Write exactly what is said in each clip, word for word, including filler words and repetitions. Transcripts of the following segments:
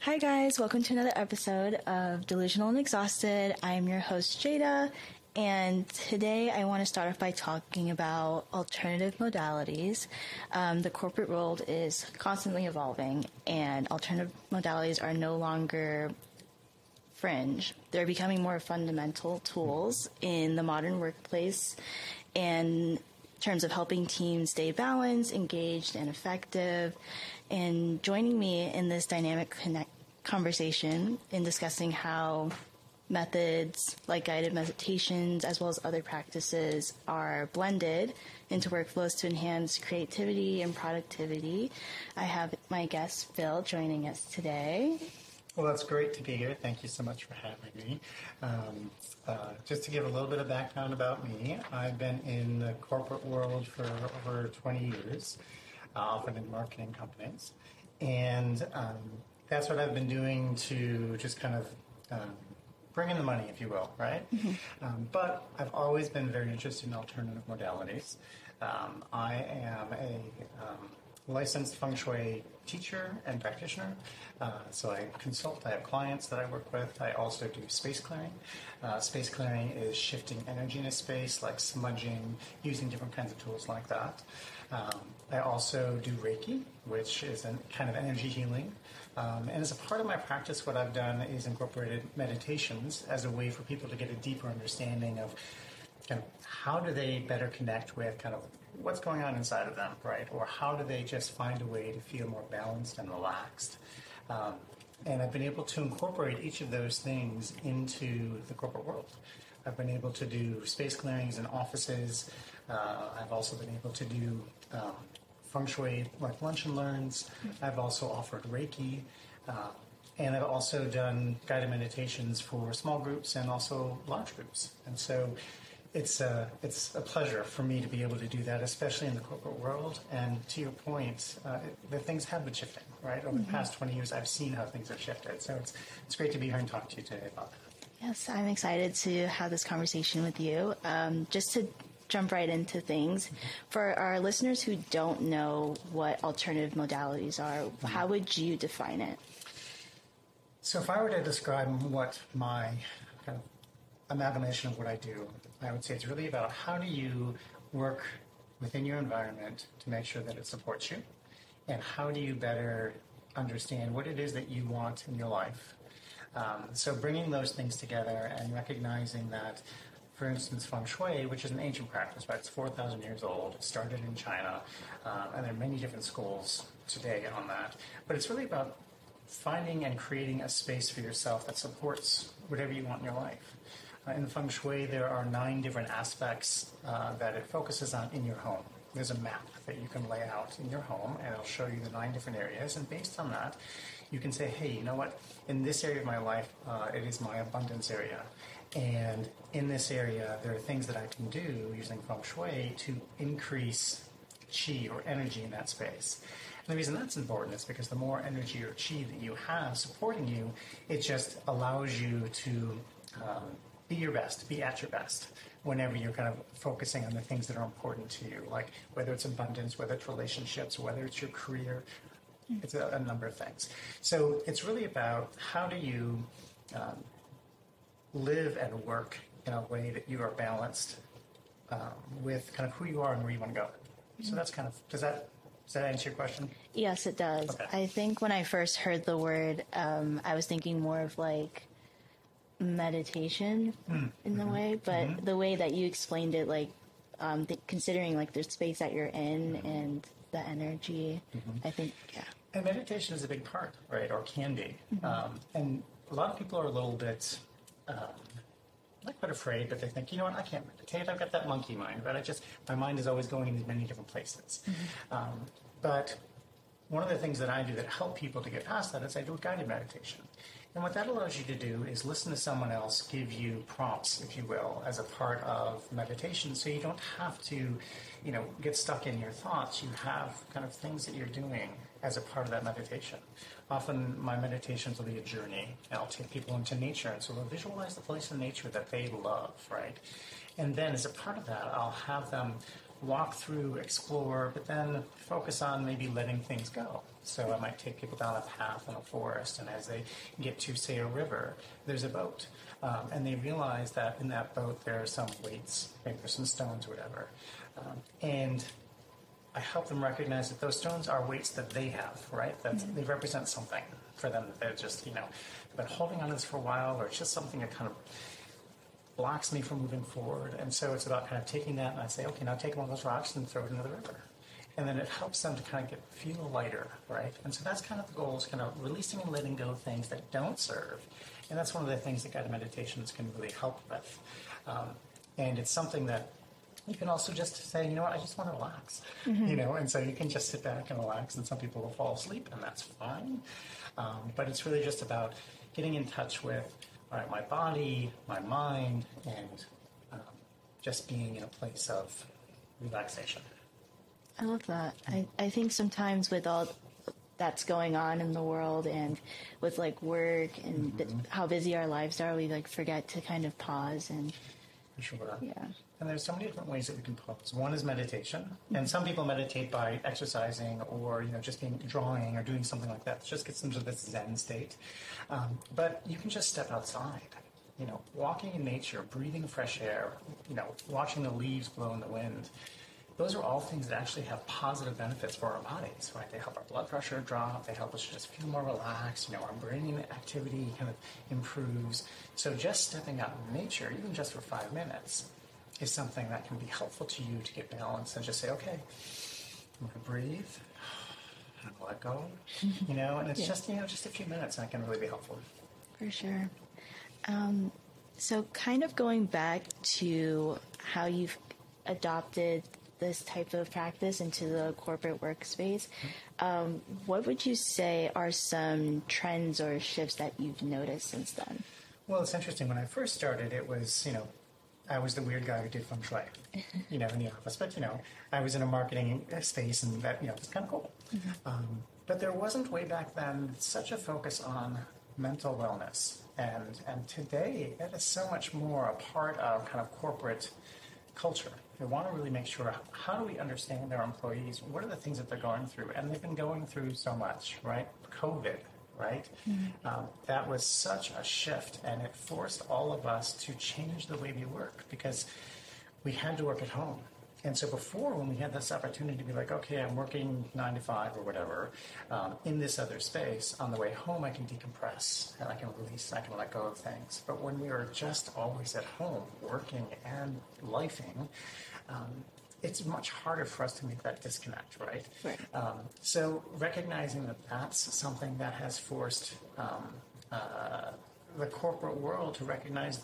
Hi guys, welcome to another episode of Delusional and Exhausted. I'm your host Jada, and today I want to start off by talking about alternative modalities. Um, the corporate world is constantly evolving, and alternative modalities are no longer fringe. They're becoming more fundamental tools in the modern workplace and terms of helping teams stay balanced, engaged, and effective. And joining me in this dynamic connect- conversation in discussing how methods like guided meditations as well as other practices are blended into workflows to enhance creativity and productivity, I have my guest Phil joining us today. Well, that's great to be here. Thank you so much for having me. Um, uh, just to give a little bit of background about me, I've been in the corporate world for over twenty years, uh, often in marketing companies. And um, that's what I've been doing to just kind of um, bring in the money, if you will, right? Mm-hmm. Um, but I've always been very interested in alternative modalities. Um, I am a um, licensed feng shui teacher and practitioner. Uh, so I consult, I have clients that I work with. I also do space clearing. Uh, space clearing is shifting energy in a space, like smudging, using different kinds of tools like that. Um, I also do Reiki, which is a kind of energy healing. Um, and as a part of my practice, what I've done is incorporated meditations as a way for people to get a deeper understanding of kind of how do they better connect with kind of what's going on inside of them, right? Or how do they just find a way to feel more balanced and relaxed? Um, and I've been able to incorporate each of those things into the corporate world. I've been able to do space clearings in offices. Uh, I've also been able to do um, feng shui like lunch and learns. I've also offered Reiki. Uh, and I've also done guided meditations for small groups and also large groups. And so It's a, it's a pleasure for me to be able to do that, especially in the corporate world. And to your point, uh, it, the things have been shifting, right? Over mm-hmm. the past twenty years, I've seen how things have shifted. So it's it's great to be here and talk to you today about that. Yes, I'm excited to have this conversation with you. Um, just to jump right into things, mm-hmm. for our listeners who don't know what alternative modalities are, mm-hmm. how would you define it? So if I were to describe what my kind of amalgamation of what I do, I would say it's really about how do you work within your environment to make sure that it supports you, and how do you better understand what it is that you want in your life. Um, so bringing those things together and recognizing that, for instance, feng shui, which is an ancient practice, right? It's four thousand years old. It started in China, um, and there are many different schools today on that. But it's really about finding and creating a space for yourself that supports whatever you want in your life. In feng shui, there are nine different aspects uh, that it focuses on in your home. There's a map that you can lay out in your home, and it'll show you the nine different areas. And based on that, you can say, hey, you know what? In this area of my life, uh, it is my abundance area. And in this area, there are things that I can do using feng shui to increase qi or energy in that space. And the reason that's important is because the more energy or qi that you have supporting you, it just allows you to um, be your best, be at your best whenever you're kind of focusing on the things that are important to you, like whether it's abundance, whether it's relationships, whether it's your career. It's a, a number of things. So it's really about how do you um, live and work in a way that you are balanced um, with kind of who you are and where you want to go. So that's kind of, does that Does that answer your question? Yes, it does. Okay. I think when I first heard the word, um, I was thinking more of like meditation mm. in the mm-hmm. way, but mm-hmm. the way that you explained it, like um, th- considering like the space that you're in mm-hmm. and the energy, mm-hmm. I think, yeah. And meditation is a big part, right, or can be. Mm-hmm. Um, and a lot of people are a little bit, um, not quite afraid, but they think, you know what, I can't meditate. I've got that monkey mind, right? I just, my mind is always going in many different places. Mm-hmm. Um, but one of the things that I do that help people to get past that is I do a guided meditation. And what that allows you to do is listen to someone else give you prompts, if you will, as a part of meditation. So you don't have to, you know, get stuck in your thoughts. You have kind of things that you're doing as a part of that meditation. Often my meditations will be a journey. And I'll take people into nature. And so they'll visualize the place in nature that they love, right? And then as a part of that, I'll have them walk through, explore, but then focus on maybe letting things go. So I might take people down a path in a forest, and as they get to, say, a river, there's a boat. Um, and they realize that in that boat there are some weights, maybe there's some stones or whatever. Um, and I help them recognize that those stones are weights that they have, right? That mm-hmm. they represent something for them. That they're just, you know, been holding on to this for a while, or it's just something that kind of blocks me from moving forward. And so it's about kind of taking that, and I say, okay, now take one of those rocks and throw it into the river. And then it helps them to kind of get feel lighter, right? And so that's kind of the goal, is kind of releasing and letting go of things that don't serve. And that's one of the things that guided meditations can really help with. Um, and it's something that you can also just say, you know what, I just want to relax, mm-hmm. you know, and so you can just sit back and relax, and some people will fall asleep, and that's fine. Um, but it's really just about getting in touch with, all right, my body, my mind, and um, just being in a place of relaxation. I love that. I, I think sometimes with all that's going on in the world, and with like work and mm-hmm. th- how busy our lives are, we like forget to kind of pause and. For sure. Yeah. And there's so many different ways that we can pause. One is meditation, mm-hmm. and some people meditate by exercising, or you know, just being drawing or doing something like that. It just gets them to this Zen state. Um, but you can just step outside. You know, walking in nature, breathing fresh air. You know, watching the leaves blow in the wind. Those are all things that actually have positive benefits for our bodies, right? They help our blood pressure drop. They help us just feel more relaxed. You know, our brain activity kind of improves. So just stepping out in nature, even just for five minutes, is something that can be helpful to you to get balanced and just say, okay, I'm going to breathe, I'm going to let go, you know, and it's yeah. just, you know, just a few minutes, and it can really be helpful. For sure. Um, so kind of going back to how you've adopted this type of practice into the corporate workspace, um, what would you say are some trends or shifts that you've noticed since then? Well, it's interesting. When I first started, it was, you know, I was the weird guy who did feng shui, you know, in the office. But, you know, I was in a marketing space, and that, you know, it's kind of cool. Mm-hmm. Um, but there wasn't way back then such a focus on mental wellness. And, and today, that is so much more a part of kind of corporate culture. They want to really make sure, how do we understand our employees? What are the things that they're going through? And they've been going through so much, right? COVID, right? Mm-hmm. Um, that was such a shift, and it forced all of us to change the way we work, because we had to work at home. And so before, when we had this opportunity to be like, okay, I'm working nine to five or whatever, um, in this other space, on the way home I can decompress, and I can release, and I can let go of things. But when we were just always at home, working and lifing, um, it's much harder for us to make that disconnect, right? Right. Um, so recognizing that that's something that has forced um, uh, the corporate world to recognize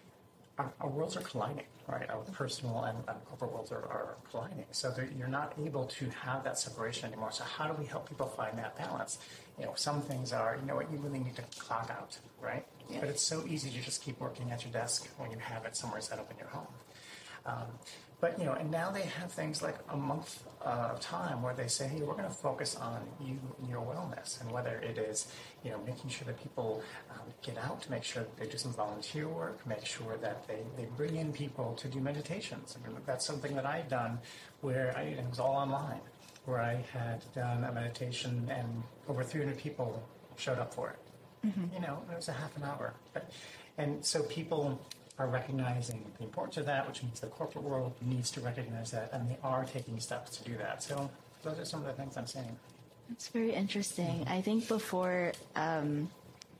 our, our worlds are colliding, right? Our personal and, and corporate worlds are, are colliding. So you're not able to have that separation anymore. So how do we help people find that balance? You know, some things are, you know what, you really need to clock out, right? Yeah. But it's so easy to just keep working at your desk when you have it somewhere set up in your home. Um, But, you know, and now they have things like a month uh, of time where they say, hey, we're going to focus on you and your wellness. And whether it is, you know, making sure that people um, get out to make sure that they do some volunteer work, make sure that they, they bring in people to do meditations. I mean, that's something that I've done where I, it was all online, where I had done a meditation and over three hundred people showed up for it. Mm-hmm. You know, it was a half an hour. But, and so people are recognizing the importance of that, which means the corporate world needs to recognize that, and they are taking steps to do that. So those are some of the things I'm saying. That's very interesting. Mm-hmm. I think before, um,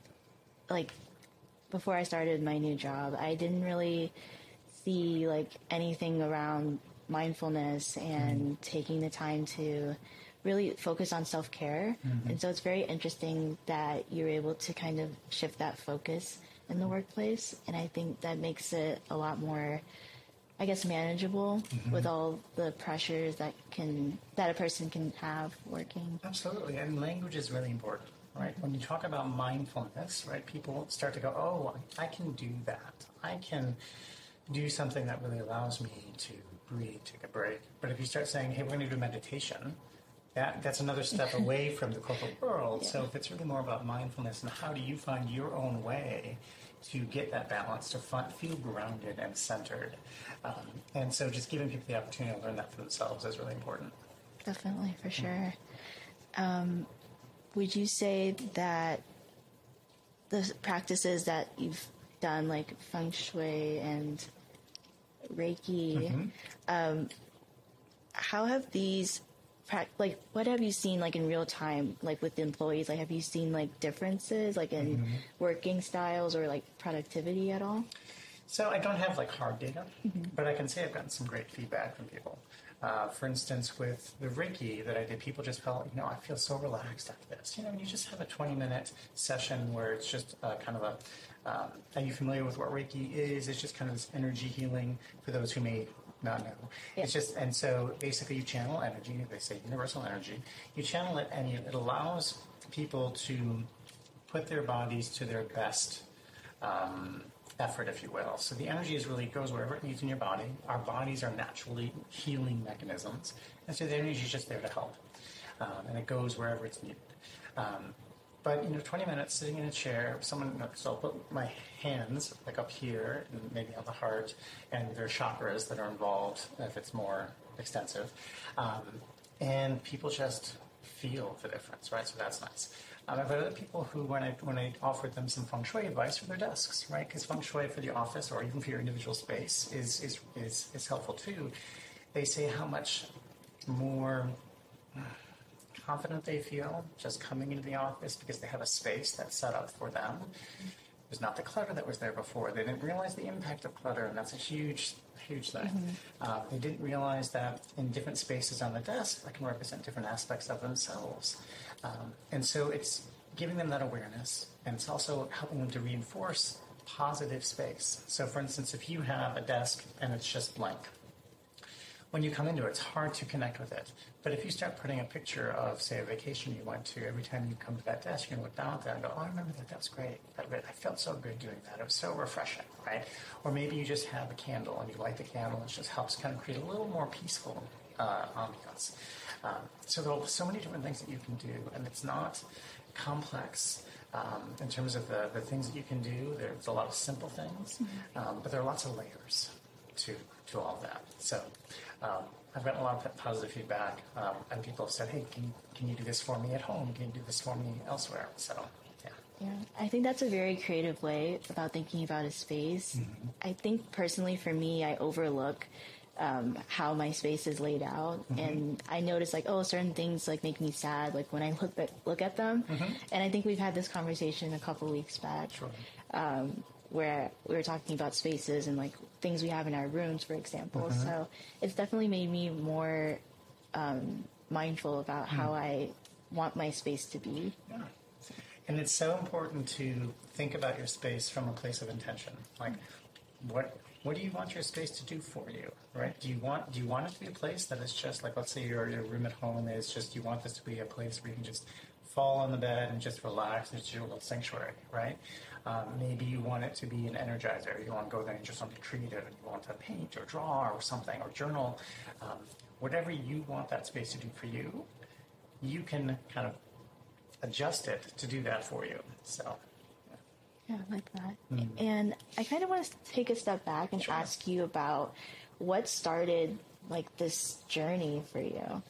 like, before I started my new job, I didn't really see, like, anything around mindfulness and mm-hmm. taking the time to really focus on self-care. Mm-hmm. And so it's very interesting that you're able to kind of shift that focus in the workplace, and I think that makes it a lot more, I guess, manageable mm-hmm. with all the pressures that can that a person can have working. Absolutely, and language is really important, right? When you talk about mindfulness, right, people start to go, oh, I can do that. I can do something that really allows me to breathe, take a break. But if you start saying, hey, we're going to do meditation, that that's another step away from the corporate world. Yeah. So if it's really more about mindfulness and how do you find your own way to get that balance, to find, feel grounded and centered. Um, and so just giving people the opportunity to learn that for themselves is really important. Definitely, for sure. Um, would you say that the practices that you've done, like feng shui and Reiki, mm-hmm. um, how have these, like, what have you seen, like, in real time, like, with the employees? Like, have you seen, like, differences, like, in mm-hmm. working styles or, like, productivity at all? So I don't have, like, hard data, mm-hmm. but I can say I've gotten some great feedback from people. Uh, for instance, with the Reiki that I did, people just felt, you know, I feel so relaxed after this. You know, you just have a twenty-minute session where it's just uh, kind of a, um, are you familiar with what Reiki is? It's just kind of this energy healing for those who may not know. Yeah. It's just, and so basically you channel energy, they say universal energy. You channel it and it allows people to put their bodies to their best um, effort, if you will. So the energy is really goes wherever it needs in your body. Our bodies are naturally healing mechanisms, and so the energy is just there to help, um, and it goes wherever it's needed. Um, but you know, twenty minutes sitting in a chair, someone. So I'll put my hands like up here, and maybe on the heart, and there are chakras that are involved if it's more extensive, um, and people just feel the difference, right? So that's nice. Um, I've had other people who, when I when I offered them some feng shui advice for their desks, right? Because feng shui for the office or even for your individual space is is is, is helpful too. They say how much more confident they feel just coming into the office because they have a space that's set up for them. There's not the clutter that was there before. They didn't realize the impact of clutter, and that's a huge, huge thing. Mm-hmm. Uh, they didn't realize that in different spaces on the desk, that can represent different aspects of themselves. Um, and so it's giving them that awareness, and it's also helping them to reinforce positive space. So, for instance, if you have a desk and it's just blank, when you come into it, it's hard to connect with it. But if you start putting a picture of, say, a vacation you went to, every time you come to that desk, you're going to look down at that and go, oh, I remember that. That was great. I felt so good doing that. It was so refreshing, right? Or maybe you just have a candle and you light the candle, and it just helps kind of create a little more peaceful uh, ambiance. Um, so there are so many different things that you can do, and it's not complex um, in terms of the, the things that you can do. There's a lot of simple things, mm-hmm. um, but there are lots of layers to to all of that. So um, I've gotten a lot of positive feedback, um, and people have said, hey, can, can you do this for me at home? Can you do this for me elsewhere? So, yeah. Yeah, I think that's a very creative way about thinking about a space. Mm-hmm. I think personally for me, I overlook um, how my space is laid out, mm-hmm. and I notice like, oh, certain things like make me sad, like when I look at, look at them. Mm-hmm. And I think we've had this conversation a couple weeks back. Sure. Um, where we were talking about spaces and like things we have in our rooms, for example. Mm-hmm. So it's definitely made me more um, mindful about mm. how I want my space to be. Yeah. And it's so important to think about your space from a place of intention. Like, what what do you want your space to do for you, right? Do you want do you want it to be a place that is just like, let's say your your room at home is just, you want this to be a place where you can just fall on the bed and just relax. It's your little sanctuary, right? Um, maybe you want it to be an energizer. You want to go there and do something creative, and you want to paint or draw or something, or journal. Um, whatever you want that space to do for you, you can kind of adjust it to do that for you. So, yeah, I like that. Mm. And I kind of want to take a step back and sure. ask you about what started like this journey for you.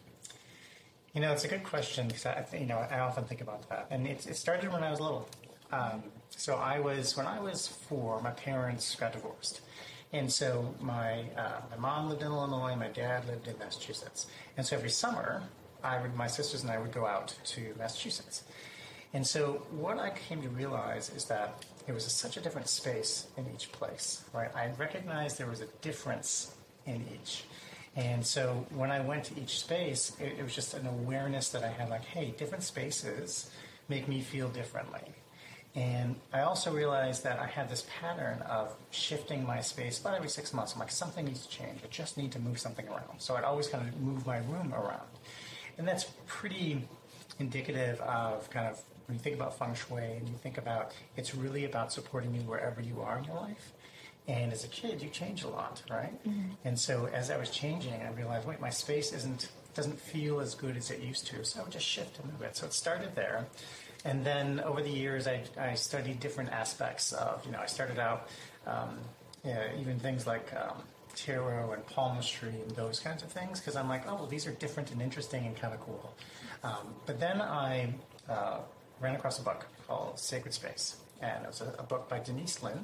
You know, it's a good question because I, you know, I often think about that, and it, it started when I was little. Um, so I was, when I was four, my parents got divorced. And so my uh, my mom lived in Illinois, my dad lived in Massachusetts. And so every summer, I would, my sisters and I would go out to Massachusetts. And so what I came to realize is that it was a, such a different space in each place, right? I recognized there was a difference in each. And so when I went to each space, it, it was just an awareness that I had, like, hey, different spaces make me feel differently. And I also realized that I had this pattern of shifting my space about every six months. I'm like, something needs to change. I just need to move something around. So I'd always kind of move my room around. And that's pretty indicative of kind of, when you think about feng shui and you think about, it's really about supporting you wherever you are in your life. And as a kid, you change a lot, right? Mm-hmm. And so as I was changing, I realized, wait, my space isn't doesn't feel as good as it used to. So I would just shift and move it. So it started there. And then over the years, I, I studied different aspects of, you know, I started out um, yeah, even things like um, tarot and palmistry and those kinds of things, because I'm like, oh, well, these are different and interesting and kind of cool. Um, but then I uh, ran across a book called Sacred Space, and it was a, a book by Denise Linn,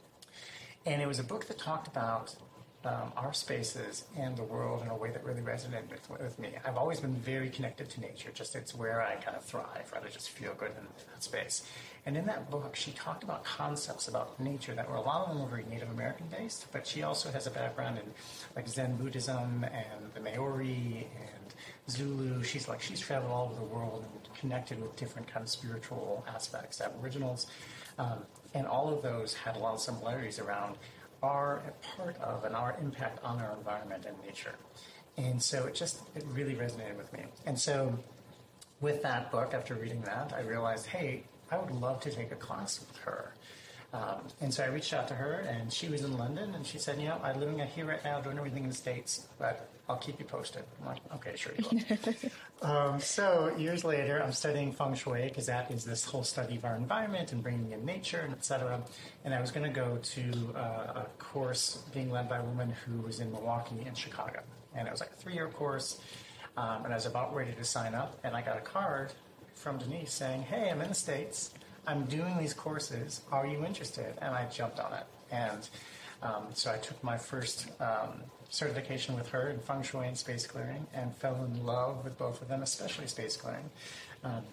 and it was a book that talked about um, our spaces and the world in a way that really resonated with, with me. I've always been very connected to nature, just it's where I kind of thrive, right? I just feel good in, in that space. And in that book, she talked about concepts about nature that were, a lot of them were very Native American based, but she also has a background in like Zen Buddhism and the Maori and Zulu. She's like, she's traveled all over the world and connected with different kind of spiritual aspects, Aboriginals. Um, and all of those had a lot of similarities around our part of and our impact on our environment and nature. And so it just, it really resonated with me. And so with that book, after reading that, I realized, hey, I would love to take a class with her. Um, and so I reached out to her, and she was in London, and she said, you know, I'm living out here right now, doing everything in the States, but I'll keep you posted. I'm like, okay, sure you will. um, so years later, I'm studying Feng Shui, because that is this whole study of our environment and bringing in nature, and et cetera. And I was going to go to uh, a course being led by a woman who was in Milwaukee and Chicago. And it was like a three-year course, um, and I was about ready to sign up, and I got a card from Denise saying, hey, I'm in the States. I'm doing these courses. Are you interested? And I jumped on it. And um, so I took my first um, certification with her in Feng Shui and space clearing and fell in love with both of them, especially space clearing, um,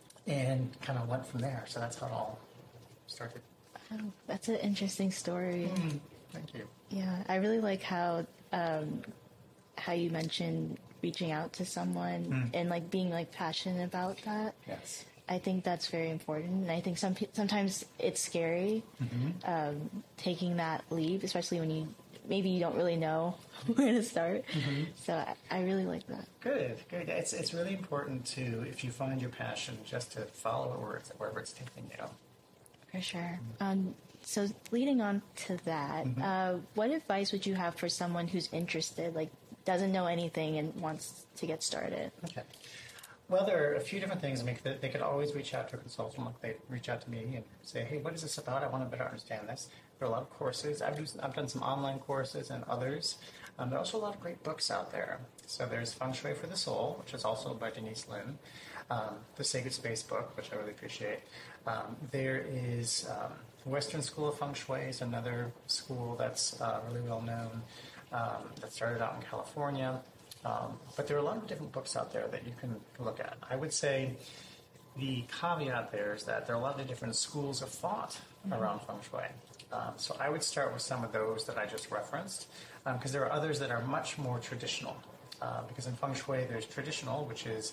and kind of went from there. So that's how it all started. Oh, that's an interesting story. Mm, thank you. Yeah, I really like how um, how you mentioned reaching out to someone mm. and like being like passionate about that. Yes. I think that's very important, and I think some sometimes it's scary mm-hmm. um, taking that leap, especially when you maybe you don't really know where to start. Mm-hmm. So I, I really like that. Good, good. It's it's really important to, if you find your passion, just to follow it where it's, wherever it's taking you. For sure. Mm-hmm. Um, so leading on to that, mm-hmm. uh, what advice would you have for someone who's interested, like doesn't know anything and wants to get started? Okay. Well, there are a few different things. I mean, they could always reach out to a consultant. Like they reach out to me and say, hey, what is this about? I want to better understand this. There are a lot of courses. I've, do, I've done some online courses and others. Um, there are also a lot of great books out there. So there's Feng Shui for the Soul, which is also by Denise Linn. Um, the Sacred Space book, which I really appreciate. Um, there is um, Western School of Feng Shui is another school that's uh, really well known um, that started out in California. Um, but there are a lot of different books out there that you can look at. I would say the caveat there is that there are a lot of different schools of thought mm-hmm. around Feng Shui. Um, so I would start with some of those that I just referenced, because um, there are others that are much more traditional. Uh, because in Feng Shui, there's traditional, which is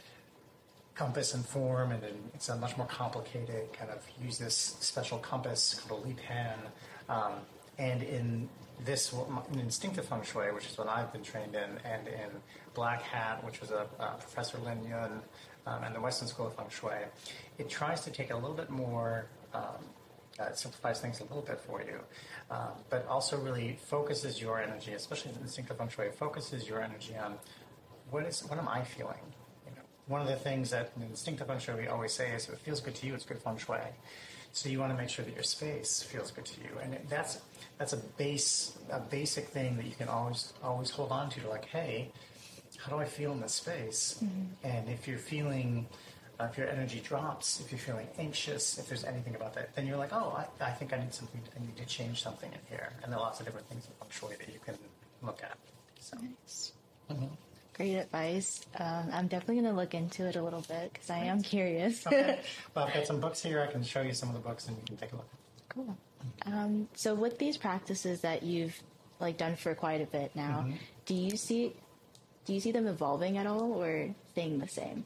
compass and form, and then it's a much more complicated kind of use this special compass called a Li Pan. Um, and in this, in instinctive Feng Shui, which is what I've been trained in, and in Black Hat, which was a uh, Professor Lin Yun, um, and the Western School of Feng Shui, it tries to take a little bit more, um, uh, it simplifies things a little bit for you, uh, but also really focuses your energy, especially in instinctive Feng Shui, focuses your energy on what is what am I feeling? You know, one of the things that in instinctive Feng Shui we always say is, if it feels good to you, it's good Feng Shui. So you want to make sure that your space feels good to you, and that's that's a base, a basic thing that you can always always hold on to. Like, hey, how do I feel in this space? Mm-hmm. And if you're feeling, uh, if your energy drops, if you're feeling anxious, if there's anything about that, then you're like, oh, I, I think I need something. I need to change something in here. And there are lots of different things in Feng Shui that you can look at. So. Nice. Mm-hmm. Great advice. Um, I'm definitely going to look into it a little bit because I am curious. Okay. Well, I've got some books here. I can show you some of the books and you can take a look. Cool. Um, so with these practices that you've like done for quite a bit now, mm-hmm. do you see do you see them evolving at all or staying the same?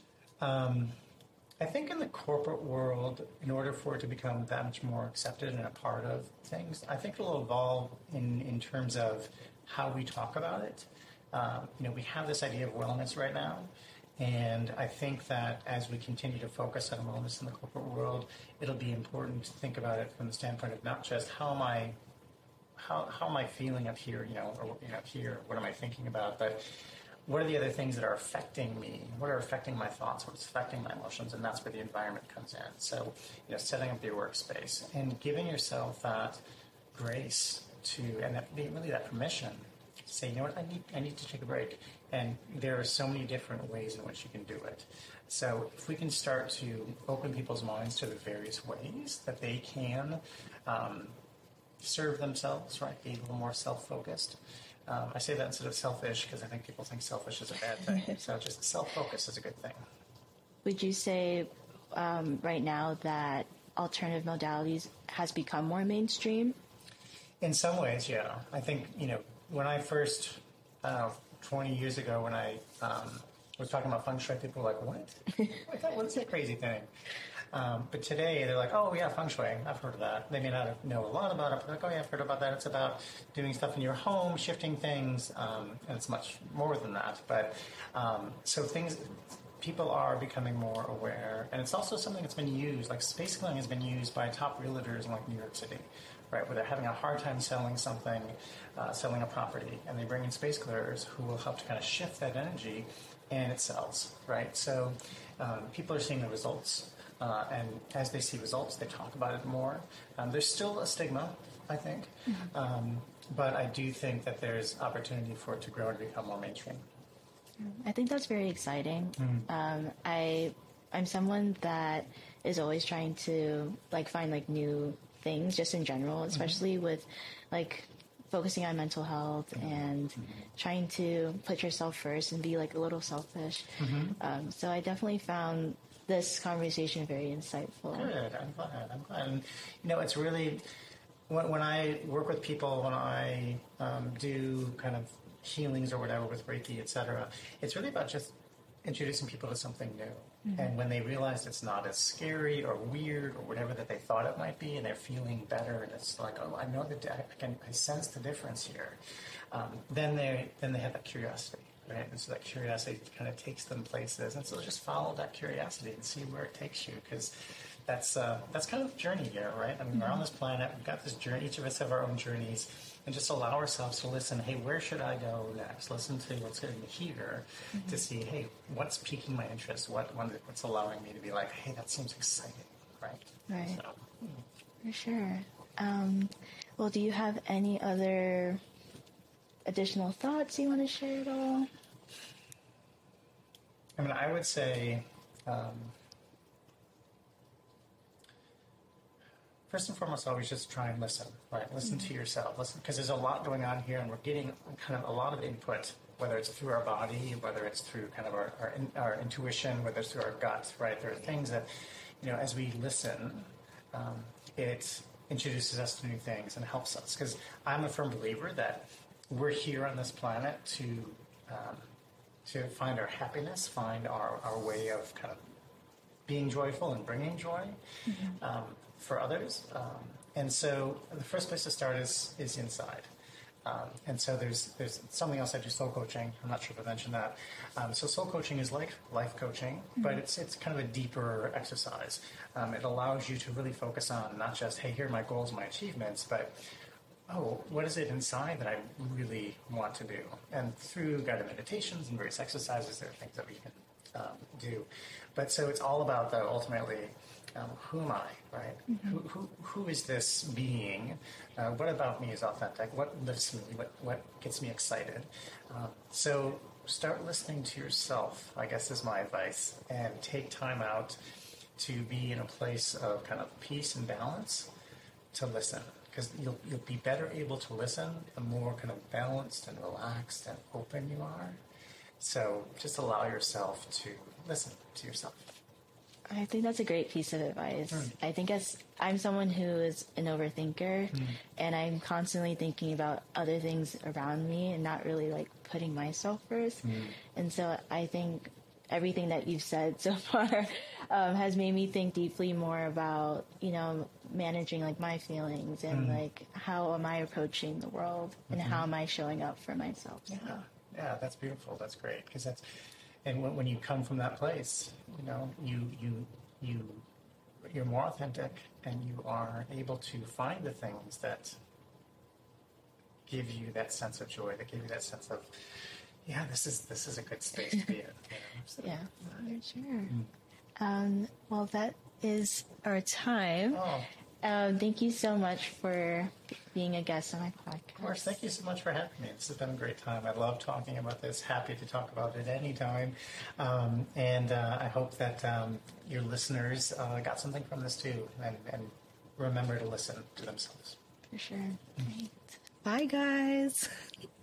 Um, I think in the corporate world, in order for it to become that much more accepted and a part of things, I think it'll evolve in, in terms of how we talk about it. Um, you know, we have this idea of wellness right now, and I think that as we continue to focus on wellness in the corporate world, it'll be important to think about it from the standpoint of not just how am I, how how am I feeling up here, you know, or you know, here, what am I thinking about, but what are the other things that are affecting me? What are affecting my thoughts? What's affecting my emotions? And that's where the environment comes in. So, you know, setting up your workspace and giving yourself that grace to, and that, really that permission to say, you know what, I need, I need to take a break. And there are so many different ways in which you can do it. So if we can start to open people's minds to the various ways that they can um, serve themselves, right, be a little more self-focused. Um, I say that instead of selfish because I think people think selfish is a bad thing. So just self-focus is a good thing. Would you say um, right now that alternative modalities has become more mainstream? In some ways, yeah. I think, you know, when I first, I don't know, twenty years ago when I um, was talking about feng shui, people were like, what? What What's that crazy thing? Um, but today they're like, oh yeah, feng shui, I've heard of that. They may not know a lot about it, but like, oh yeah, I've heard about that. It's about doing stuff in your home, shifting things, um, and it's much more than that. But um, so things, people are becoming more aware, and it's also something that's been used, like space clearing has been used by top realtors in like New York City, right, where they're having a hard time selling something, uh, selling a property, and they bring in space clearers who will help to kind of shift that energy, and it sells, right? So um, people are seeing the results. Uh, and as they see results, they talk about it more. Um, there's still a stigma, I think, mm-hmm. um, but I do think that there's opportunity for it to grow and become more mainstream. I think that's very exciting. Mm-hmm. Um, I I'm someone that is always trying to like find like new things, just in general, especially mm-hmm. with like focusing on mental health mm-hmm. and mm-hmm. trying to put yourself first and be like a little selfish. Mm-hmm. Um, so I definitely found this conversation very insightful. Good. I'm glad. I'm glad. And, you know, it's really, when, when I work with people, when I um, do kind of healings or whatever with Reiki, et cetera, it's really about just introducing people to something new. Mm-hmm. And when they realize it's not as scary or weird or whatever that they thought it might be, and they're feeling better, and it's like, oh, I know that I can, I sense the difference here. Um, then they then they have that curiosity. Right? And so that curiosity kind of takes them places, and so just follow that curiosity and see where it takes you, because that's uh, that's kind of the journey here, right? I mean, mm-hmm. we're on this planet, we've got this journey, each of us have our own journeys, and just allow ourselves to listen, hey, where should I go next? Listen to what's going to here mm-hmm. to see, hey, what's piquing my interest? What What's allowing me to be like, hey, that seems exciting, right? Right. So, for sure. Um, well, do you have any other additional thoughts you want to share at all? I mean, I would say, um, first and foremost, always just try and listen, right? Listen mm-hmm. to yourself. Listen, because there's a lot going on here, and we're getting kind of a lot of input, whether it's through our body, whether it's through kind of our, our, our intuition, whether it's through our gut, right? There are things that, you know, as we listen, um, it introduces us to new things and helps us. Because I'm a firm believer that we're here on this planet to um, to find our happiness, find our, our way of kind of being joyful and bringing joy mm-hmm. um, for others. Um, and so the first place to start is is inside. Um, and so there's there's something else I do, soul coaching. I'm not sure if I mentioned that. Um, so soul coaching is like life coaching, mm-hmm. but it's it's kind of a deeper exercise. Um, it allows you to really focus on not just, hey, here are my goals, my achievements, but oh, what is it inside that I really want to do? And through guided meditations and various exercises, there are things that we can um, do. But so it's all about, though, ultimately, um, who am I, right? Mm-hmm. Who, who who is this being? Uh, what about me is authentic? What lifts me? What, what gets me excited? Um, so start listening to yourself, I guess is my advice, and take time out to be in a place of kind of peace and balance to listen. Because you'll, you'll be better able to listen the more kind of balanced and relaxed and open you are. So just allow yourself to listen to yourself. I think that's a great piece of advice. Mm. I think as I'm someone who is an overthinker, mm. and I'm constantly thinking about other things around me and not really like putting myself first. Mm. And so I think everything that you've said so far um, has made me think deeply more about, you know, managing like my feelings and mm. like how am I approaching the world and mm-hmm. how am I showing up for myself. So. Yeah, yeah, that's beautiful. That's great, because that's, and when, when you come from that place, you know, you you you you're more authentic and you are able to find the things that give you that sense of joy, that give you that sense of, yeah, this is this is a good space to be in. You know, so. Yeah, for sure. Um, well, that is our time. Oh, Um, thank you so much for being a guest on my podcast. of course. Thank you so much for having me. This has been a great time. I love talking about this. Happy to talk about it anytime. Um, and uh, I hope that um, your listeners uh, got something from this too, and, and remember to listen to themselves. For sure. Right. Bye, guys.